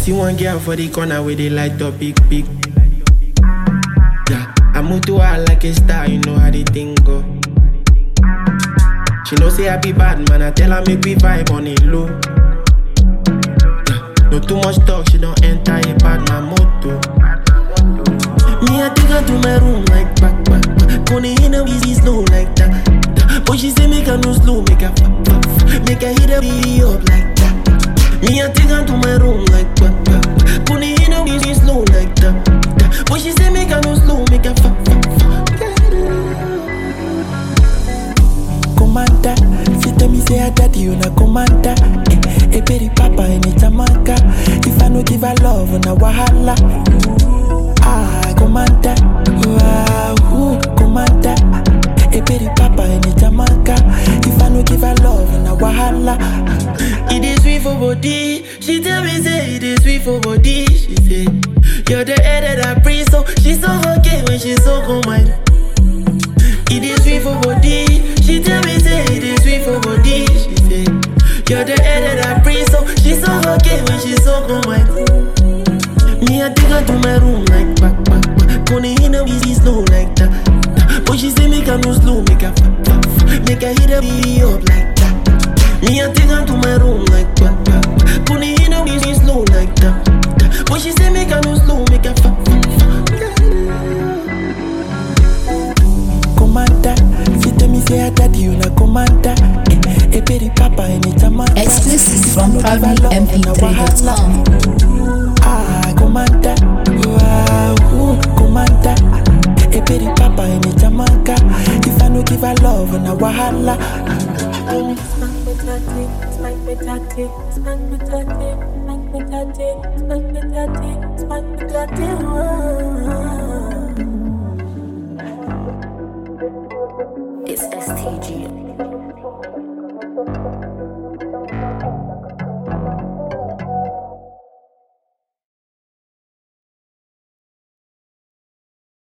see one girl for the corner where they light up big. Yeah, I move to her like a star, you know how they thing go. She know say I be bad man, I tell her make we vibe on it low. Yeah, no too much talk, she don't enter a bad man moto. Me I take her to my room like back. Gonna hit her easy slow like that. But she say make her no slow, make her make her hit her be up like that. Me I take her to my room like back. Gonna hit her easy slow like that. But she say make her no slow, make her Commander, she tell me say her daddy you na commander. A baby papa in a Jamaica. If I no give her love on a wahala. Commander, commander. A baby papa in a Jamaica. If I no give her love on a wahala. It is sweet for body. She tell me say it is sweet for body. She say you're the air that I breathe, so she's so okay when she's so combined. It is sweet for body. She tell me say it is sweet for body. She say you're the air that I breathe, so she's so okay when she's so combined. Me I take her to my room like back. Gonna hit her easy slow like that. But she say make her no slow, make her hit her be up like that. Me I take her to my room like back. Gonna hit her easy slow like that. But she say make her no slow, make her Commander, she tell me say her daddy you na commander. A baby papa in a Jamaica. Exclusive from ProudlyMP3.com. Commander, commander. A baby papa in a Jamaica. If I no give her love on a wahala. It's STG.